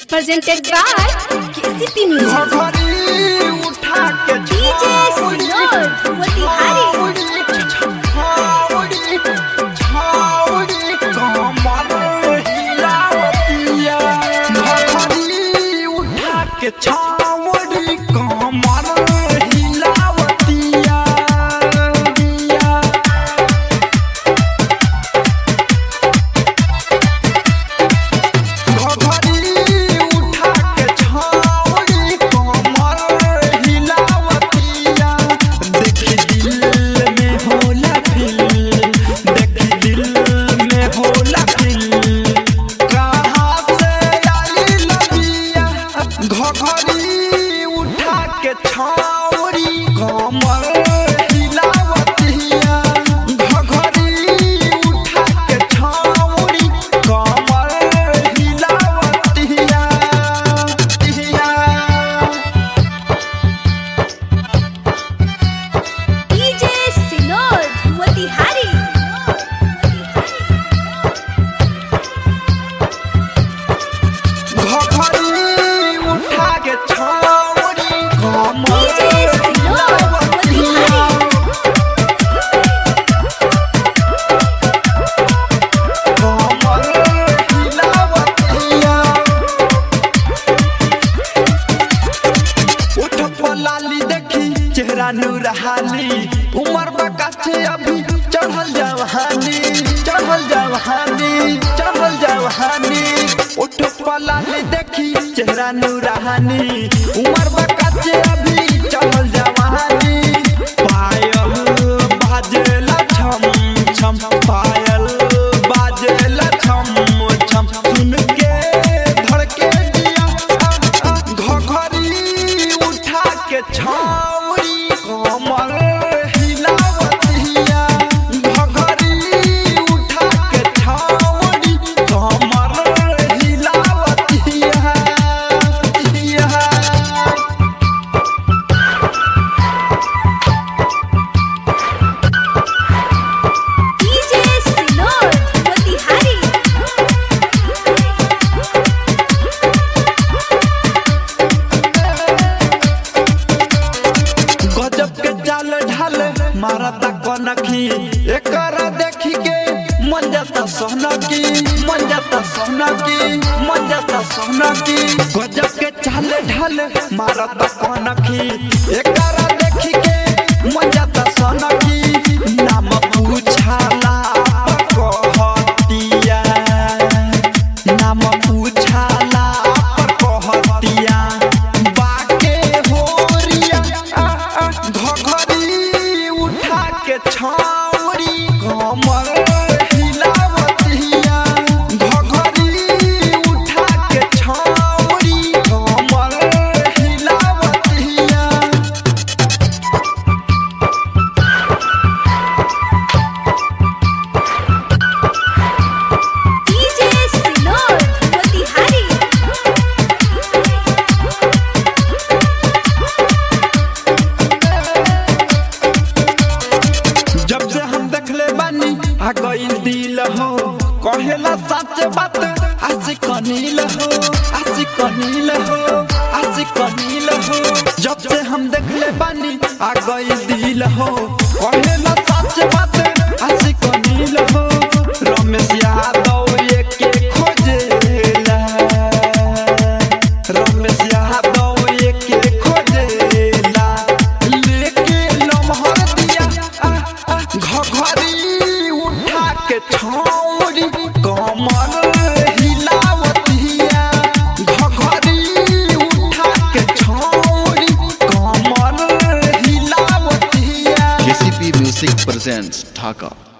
presented by KCP Music. DJ Sinod Motihari. छावड़ी कमर हिलावतिया घघरी उठा के छावड़ी कमर हिलावतिया देखी दिल में होला फिल देखी दिल में होला फिल कहाँ से आई लबिया घघरी उठा के छावड़ी कमर हिलावतिया घघरी उठा के छावड़ी कमर हिलावतिया DJ Sinod Motihari. घघरी उठा के छावड़ी कमर DJ Sinod हिलावतिया कमर हिलावतिया उठ पलाली देखी चेहरा नूरहानी उमर बकाचे अभी चढ़ल जवानी चढ़ल जवानी चढ़ल जवानी उठ पलाली देखी चेहरा नूरहानी उमर बकाचे अभी चढ़ल जवानी पायल बाजेला छम छम पायल बाजेला छम छम सुन के धड़के दिया घघरी उठा के छावड़ी कमर हिलावतिया घघरी उठा के छावड़ी कमर हिलावतिया DJ Sinod Motihari. गजब के चाल ढाल मारता कनखी एकरा देखी के मन जाता सोना की मन जाता सोना की मन जाता सोना की गजब के चाल ढाल मारता कनखी एकरा देखी के मन जाता सोना की नाम पूछाला कहतिया नाम पूछाला कहतिया बाके होरिया घघरी उठा के छावड़ी कमर हिलावतिया घघरी उठा के छावड़ी कमर हिलावतिया DJ Sinod Motihari. जब से हम देखले बानी आ गइल दिल हो कहेला सच बात आशिक नील हो आशिक नील हो आशिक नील हो जब से हम देखले बानी आ गइल दिल हो कहेला सच बात आशिक नील हो रमेश यादव ये के खोजेला रमेश यादव ये के खोजेला लेके लम्हर दिया घघरी उठा के छावड़ी कमर हिलावतिया घघरी उठा के छावड़ी कमर हिलावतिया KCP Music presents Dhaka.